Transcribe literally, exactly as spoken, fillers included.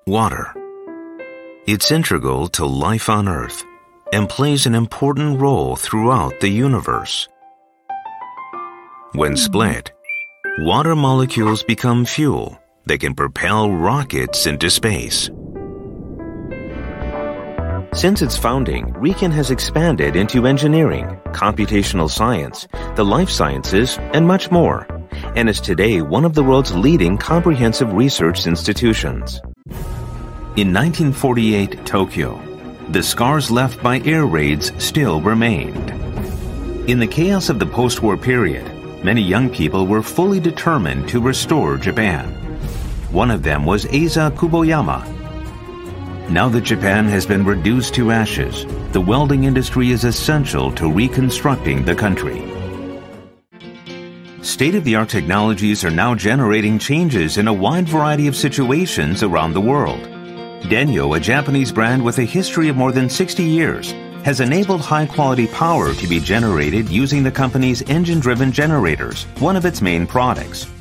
Water. It's integral to life on Earth and plays an important role throughout the universe. When split, water molecules become fuel that can propel rockets into space. Since its founding, RIKEN has expanded into engineering, computational science, the life sciences, and much more, and is today one of the world's leading comprehensive research institutions. In nineteen forty-eight Tokyo, the scars left by air raids still remained. In the chaos of the post-war period, many young people were fully determined to restore Japan. One of them was Eiza Kuboyama. Now that Japan has been reduced to ashes, the welding industry is essential to reconstructing the country. State-of-the-art technologies are now generating changes in a wide variety of situations around the world. Denyo, a Japanese brand with a history of more than sixty years, has enabled high-quality power to be generated using the company's engine-driven generators, one of its main products.